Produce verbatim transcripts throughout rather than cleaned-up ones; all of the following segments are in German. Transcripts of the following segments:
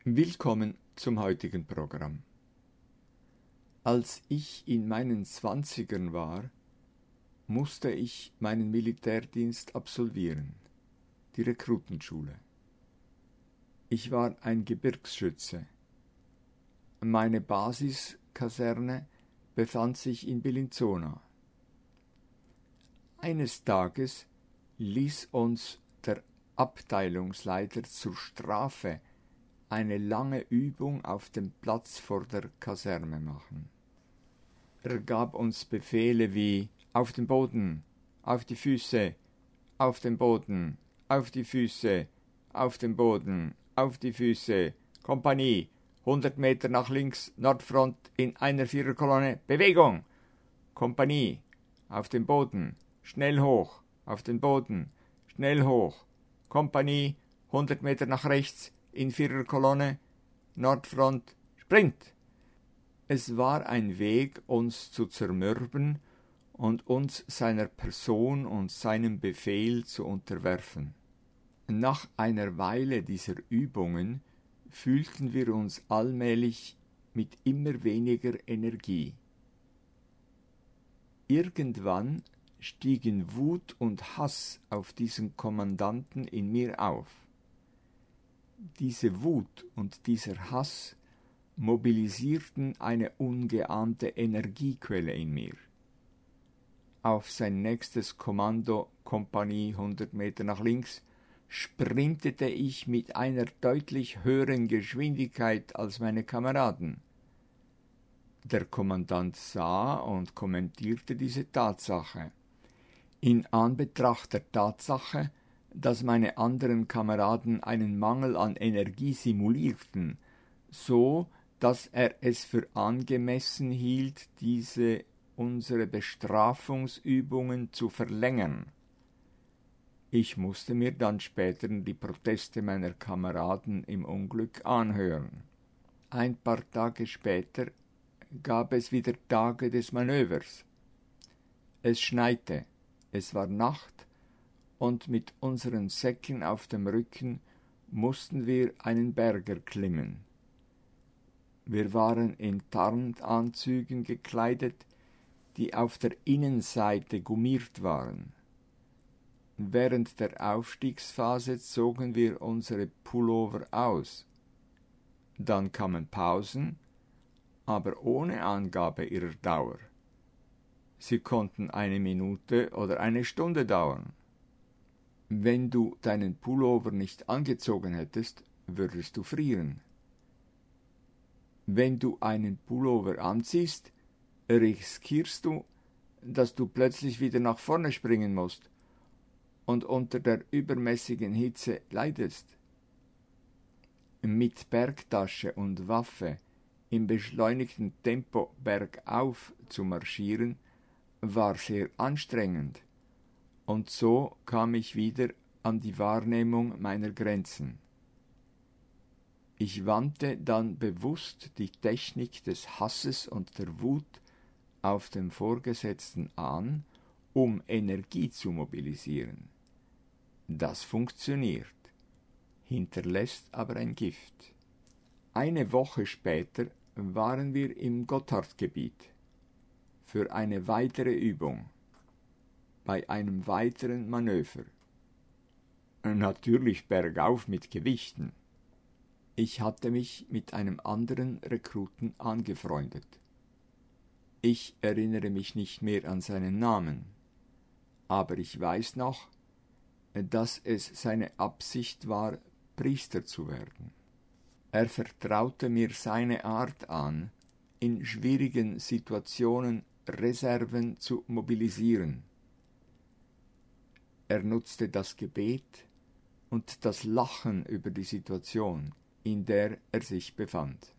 Willkommen zum heutigen Programm. Als ich in meinen Zwanzigern war, musste ich meinen Militärdienst absolvieren, die Rekrutenschule. Ich war ein Gebirgsschütze. Meine Basiskaserne befand sich in Bellinzona. Eines Tages ließ uns der Abteilungsleiter zur Strafe eine lange Übung auf dem Platz vor der Kaserne machen. Er gab uns Befehle wie auf den Boden, auf die Füße, auf den Boden, auf die Füße, auf den Boden, auf die Füße, Kompanie, hundert Meter nach links, Nordfront in einer Viererkolonne, Bewegung, Kompanie, auf den Boden, schnell hoch, auf den Boden, schnell hoch, Kompanie, hundert Meter nach rechts, in Viererkolonne, Nordfront, Sprint! Es war ein Weg, uns zu zermürben und uns seiner Person und seinem Befehl zu unterwerfen. Nach einer Weile dieser Übungen fühlten wir uns allmählich mit immer weniger Energie. Irgendwann stiegen Wut und Hass auf diesen Kommandanten in mir auf. Diese Wut und dieser Hass mobilisierten eine ungeahnte Energiequelle in mir. Auf sein nächstes Kommando, Kompanie hundert Meter nach links, sprintete ich mit einer deutlich höheren Geschwindigkeit als meine Kameraden. Der Kommandant sah und kommentierte diese Tatsache. In Anbetracht der Tatsache, dass meine anderen Kameraden einen Mangel an Energie simulierten, so dass er es für angemessen hielt, diese unsere Bestrafungsübungen zu verlängern. Ich musste mir dann später die Proteste meiner Kameraden im Unglück anhören. Ein paar Tage später gab es wieder Tage des Manövers. Es schneite, es war Nacht, und mit unseren Säcken auf dem Rücken mussten wir einen Berg erklimmen. Wir waren in Tarnanzügen gekleidet, die auf der Innenseite gummiert waren. Während der Aufstiegsphase zogen wir unsere Pullover aus. Dann kamen Pausen, aber ohne Angabe ihrer Dauer. Sie konnten eine Minute oder eine Stunde dauern. Wenn du deinen Pullover nicht angezogen hättest, würdest du frieren. Wenn du einen Pullover anziehst, riskierst du, dass du plötzlich wieder nach vorne springen musst und unter der übermäßigen Hitze leidest. Mit Bergtasche und Waffe im beschleunigten Tempo bergauf zu marschieren, war sehr anstrengend. Und so kam ich wieder an die Wahrnehmung meiner Grenzen. Ich wandte dann bewusst die Technik des Hasses und der Wut auf den Vorgesetzten an, um Energie zu mobilisieren. Das funktioniert, hinterlässt aber ein Gift. Eine Woche später waren wir im Gotthardgebiet für eine weitere Übung. Bei einem weiteren Manöver. Natürlich bergauf mit Gewichten. Ich hatte mich mit einem anderen Rekruten angefreundet. Ich erinnere mich nicht mehr an seinen Namen, aber ich weiß noch, dass es seine Absicht war, Priester zu werden. Er vertraute mir seine Art an, in schwierigen Situationen Reserven zu mobilisieren. Er nutzte das Gebet und das Lachen über die Situation, in der er sich befand.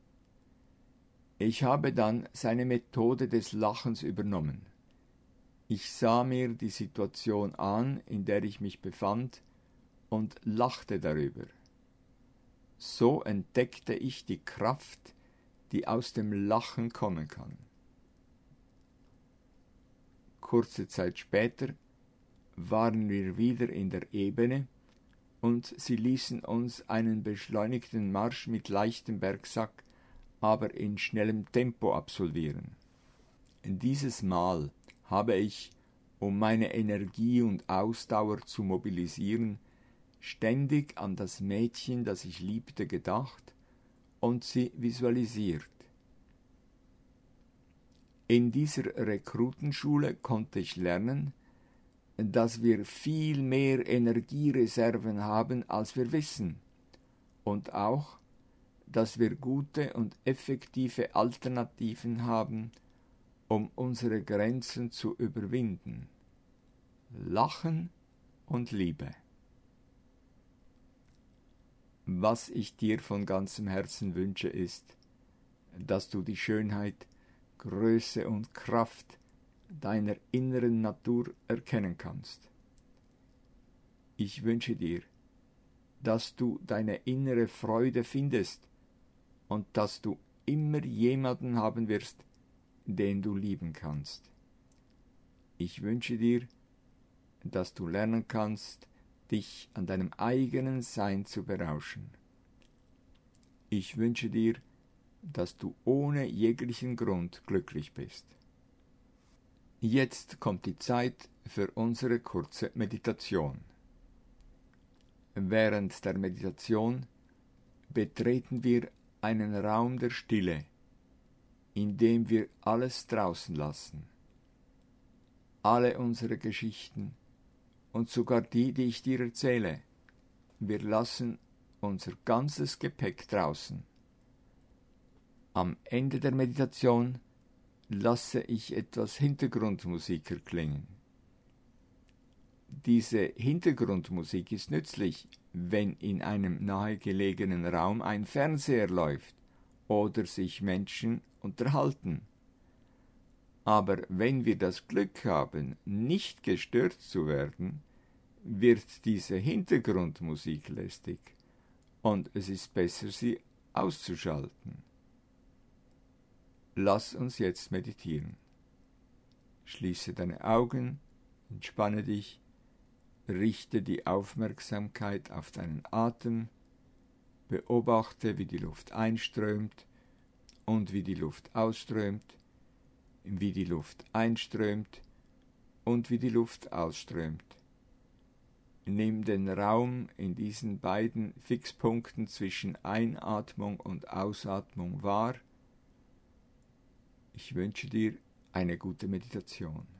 Ich habe dann seine Methode des Lachens übernommen. Ich sah mir die Situation an, in der ich mich befand, und lachte darüber. So entdeckte ich die Kraft, die aus dem Lachen kommen kann. Kurze Zeit später waren wir wieder in der Ebene und sie ließen uns einen beschleunigten Marsch mit leichtem Bergsack, aber in schnellem Tempo absolvieren. Dieses Mal habe ich, um meine Energie und Ausdauer zu mobilisieren, ständig an das Mädchen, das ich liebte, gedacht und sie visualisiert. In dieser Rekrutenschule konnte ich lernen, dass wir viel mehr Energiereserven haben, als wir wissen, und auch, dass wir gute und effektive Alternativen haben, um unsere Grenzen zu überwinden. Lachen und Liebe. Was ich dir von ganzem Herzen wünsche, ist, dass du die Schönheit, Größe und Kraft deiner inneren Natur erkennen kannst. Ich wünsche dir, dass du deine innere Freude findest und dass du immer jemanden haben wirst, den du lieben kannst. Ich wünsche dir, dass du lernen kannst, dich an deinem eigenen Sein zu berauschen. Ich wünsche dir, dass du ohne jeglichen Grund glücklich bist. Jetzt kommt die Zeit für unsere kurze Meditation. Während der Meditation betreten wir einen Raum der Stille, in dem wir alles draußen lassen. Alle unsere Geschichten und sogar die, die ich dir erzähle. Wir lassen unser ganzes Gepäck draußen. Am Ende der Meditation lasse ich etwas Hintergrundmusik erklingen. Diese Hintergrundmusik ist nützlich, wenn in einem nahegelegenen Raum ein Fernseher läuft oder sich Menschen unterhalten. Aber wenn wir das Glück haben, nicht gestört zu werden, wird diese Hintergrundmusik lästig und es ist besser, sie auszuschalten. Lass uns jetzt meditieren. Schließe deine Augen, entspanne dich, richte die Aufmerksamkeit auf deinen Atem, beobachte, wie die Luft einströmt und wie die Luft ausströmt, wie die Luft einströmt und wie die Luft ausströmt. Nimm den Raum in diesen beiden Fixpunkten zwischen Einatmung und Ausatmung wahr. Ich wünsche dir eine gute Meditation.